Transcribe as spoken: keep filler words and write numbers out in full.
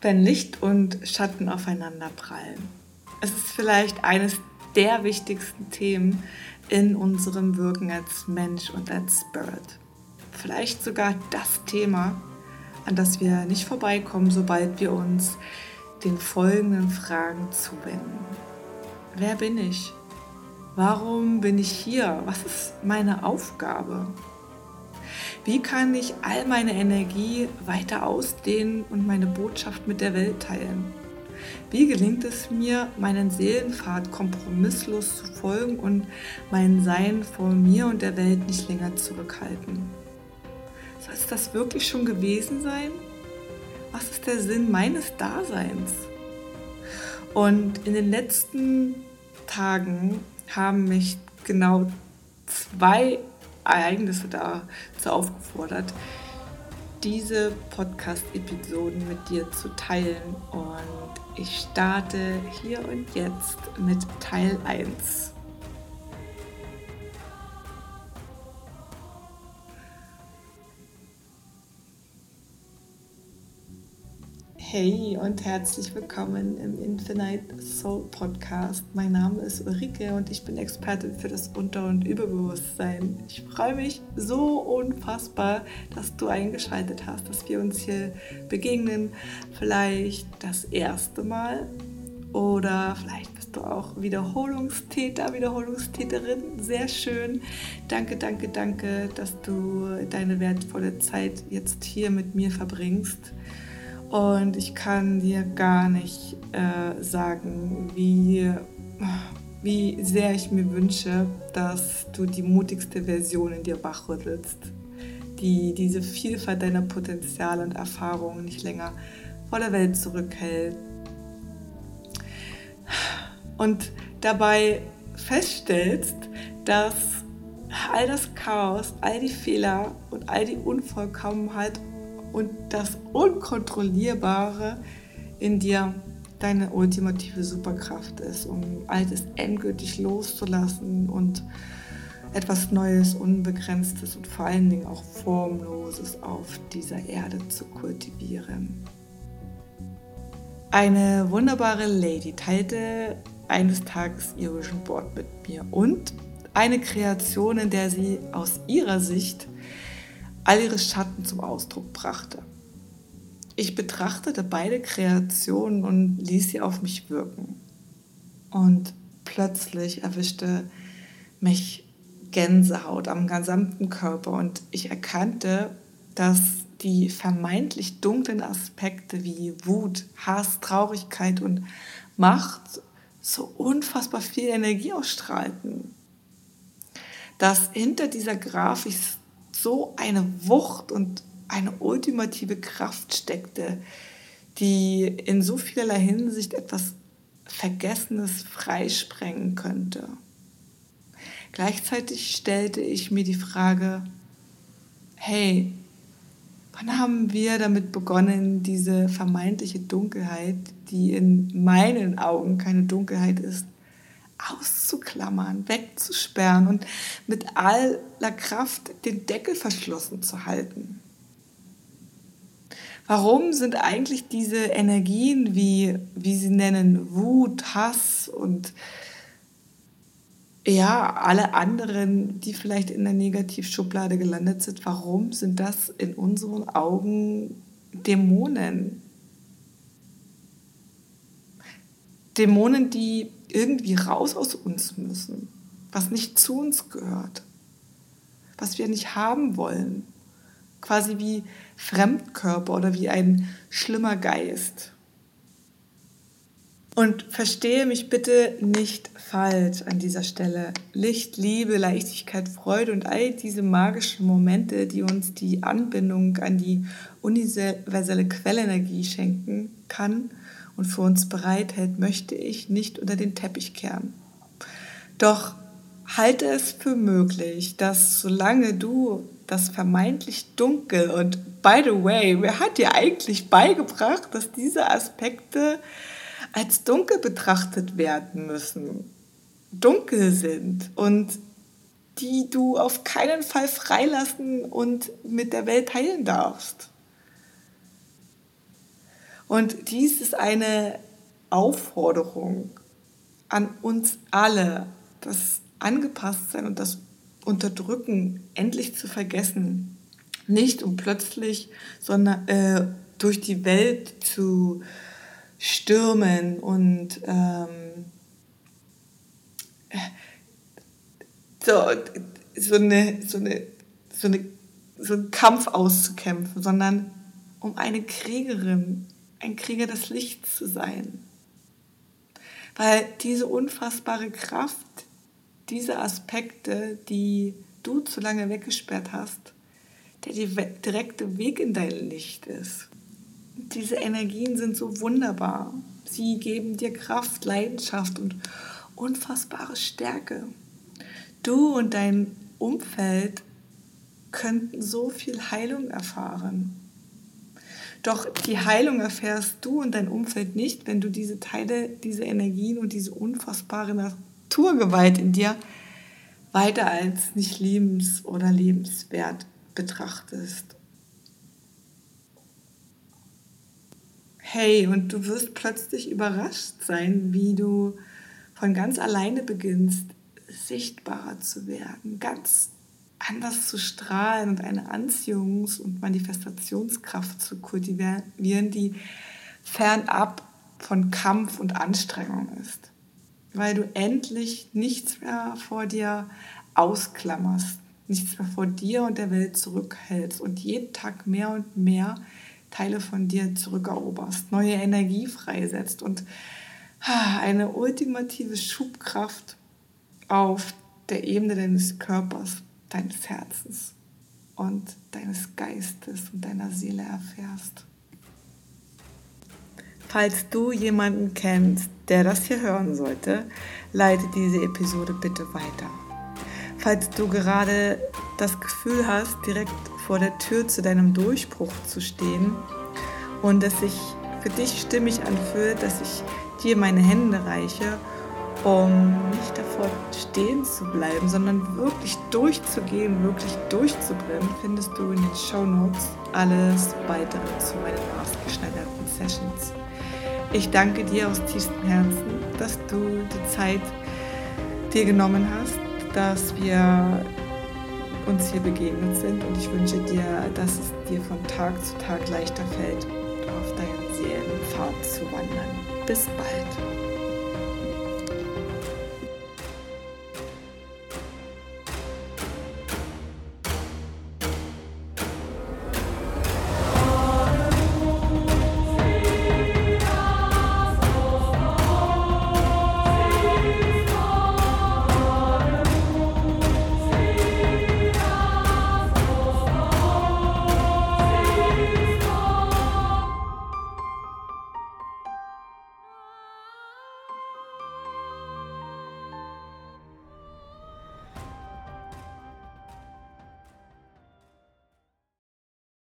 wenn Licht und Schatten aufeinander prallen. Es ist vielleicht eines der wichtigsten Themen in unserem Wirken als Mensch und als Spirit. Vielleicht sogar das Thema, an das wir nicht vorbeikommen, sobald wir uns den folgenden Fragen zuwenden. Wer bin ich? Warum bin ich hier? Was ist meine Aufgabe? Wie kann ich all meine Energie weiter ausdehnen und meine Botschaft mit der Welt teilen? Wie gelingt es mir, meinen Seelenpfad kompromisslos zu folgen und mein Sein vor mir und der Welt nicht länger zurückhalten? Soll es das wirklich schon gewesen sein? Was ist der Sinn meines Daseins? Und in den letzten Tagen haben mich genau zwei Ereignisse dazu aufgefordert, diese Podcast-Episoden mit dir zu teilen. Und ich starte hier und jetzt mit Teil eins. Hey und herzlich willkommen im Infinite Soul Podcast. Mein Name ist Ulrike und ich bin Expertin für das Unter- und Überbewusstsein. Ich freue mich so unfassbar, dass du eingeschaltet hast, dass wir uns hier begegnen. Vielleicht das erste Mal oder vielleicht bist du auch Wiederholungstäter, Wiederholungstäterin. Sehr schön. Danke, danke, danke, dass du deine wertvolle Zeit jetzt hier mit mir verbringst. Und ich kann dir gar nicht äh, sagen, wie, wie sehr ich mir wünsche, dass du die mutigste Version in dir wachrüttelst, die diese Vielfalt deiner Potenziale und Erfahrungen nicht länger vor der Welt zurückhält. Und dabei feststellst, dass all das Chaos, all die Fehler und all die Unvollkommenheit und das Unkontrollierbare in dir deine ultimative Superkraft ist, um Altes endgültig loszulassen und etwas Neues, Unbegrenztes und vor allen Dingen auch Formloses auf dieser Erde zu kultivieren. Eine wunderbare Lady teilte eines Tages ihr Vision Board mit mir und eine Kreation, in der sie aus ihrer Sicht all ihre Schatten zum Ausdruck brachte. Ich betrachtete beide Kreationen und ließ sie auf mich wirken. Und plötzlich erwischte mich Gänsehaut am gesamten Körper und ich erkannte, dass die vermeintlich dunklen Aspekte wie Wut, Hass, Traurigkeit und Macht so unfassbar viel Energie ausstrahlten. Dass hinter dieser Grafik so eine Wucht und eine ultimative Kraft steckte, die in so vielerlei Hinsicht etwas Vergessenes freisprengen könnte. Gleichzeitig stellte ich mir die Frage, hey, wann haben wir damit begonnen, diese vermeintliche Dunkelheit, die in meinen Augen keine Dunkelheit ist, auszuklammern, wegzusperren und mit aller Kraft den Deckel verschlossen zu halten? Warum sind eigentlich diese Energien, wie, wie sie nennen, Wut, Hass und ja, alle anderen, die vielleicht in der Negativschublade gelandet sind, warum sind das in unseren Augen Dämonen? Dämonen, die irgendwie raus aus uns müssen, was nicht zu uns gehört, was wir nicht haben wollen, quasi wie Fremdkörper oder wie ein schlimmer Geist. Und verstehe mich bitte nicht falsch an dieser Stelle. Licht, Liebe, Leichtigkeit, Freude und all diese magischen Momente, die uns die Anbindung an die universelle Quellenergie schenken kann und für uns bereithält, möchte ich nicht unter den Teppich kehren. Doch halte es für möglich, dass solange du das vermeintlich dunkel und by the way, wer hat dir eigentlich beigebracht, dass diese Aspekte als dunkel betrachtet werden müssen, dunkel sind und die du auf keinen Fall freilassen und mit der Welt teilen darfst? Und dies ist eine Aufforderung an uns alle, das Angepasstsein und das Unterdrücken endlich zu vergessen. Nicht um plötzlich, sondern äh, durch die Welt zu stürmen und ähm, so, so, eine, so, eine, so, eine, so einen Kampf auszukämpfen, sondern um eine Kriegerin, ein Krieger des Lichts zu sein. Weil diese unfassbare Kraft, diese Aspekte, die du zu lange weggesperrt hast, der direkte Weg in dein Licht ist. Diese Energien sind so wunderbar. Sie geben dir Kraft, Leidenschaft und unfassbare Stärke. Du und dein Umfeld könnten so viel Heilung erfahren. Doch die Heilung erfährst du und dein Umfeld nicht, wenn du diese Teile, diese Energien und diese unfassbare Naturgewalt in dir weiter als nicht liebens- oder lebenswert betrachtest. Hey, und du wirst plötzlich überrascht sein, wie du von ganz alleine beginnst, sichtbarer zu werden, ganz anders zu strahlen und eine Anziehungs- und Manifestationskraft zu kultivieren, die fernab von Kampf und Anstrengung ist. Weil du endlich nichts mehr vor dir ausklammerst, nichts mehr vor dir und der Welt zurückhältst und jeden Tag mehr und mehr Teile von dir zurückeroberst, neue Energie freisetzt und eine ultimative Schubkraft auf der Ebene deines Körpers, deines Herzens und deines Geistes und deiner Seele erfährst. Falls du jemanden kennst, der das hier hören sollte, leite diese Episode bitte weiter. Falls du gerade das Gefühl hast, direkt vor der Tür zu deinem Durchbruch zu stehen und es sich für dich stimmig anfühlt, dass ich dir meine Hände reiche, um nicht davor stehen zu bleiben, sondern wirklich durchzugehen, wirklich durchzubrennen, findest du in den Shownotes alles weitere zu meinen maßgeschneiderten Sessions. Ich danke dir aus tiefstem Herzen, dass du die Zeit dir genommen hast, dass wir uns hier begegnet sind, und ich wünsche dir, dass es dir von Tag zu Tag leichter fällt, auf deinen Seelenpfad zu wandern. Bis bald.